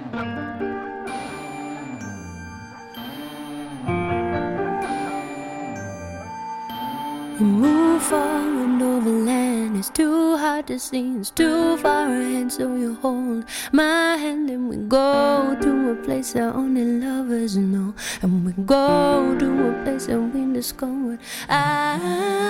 We move forward over land, it's too hard to see, it's too far ahead, so you hold my hand and we go to a place that only lovers know, and we go to a place that we discovered.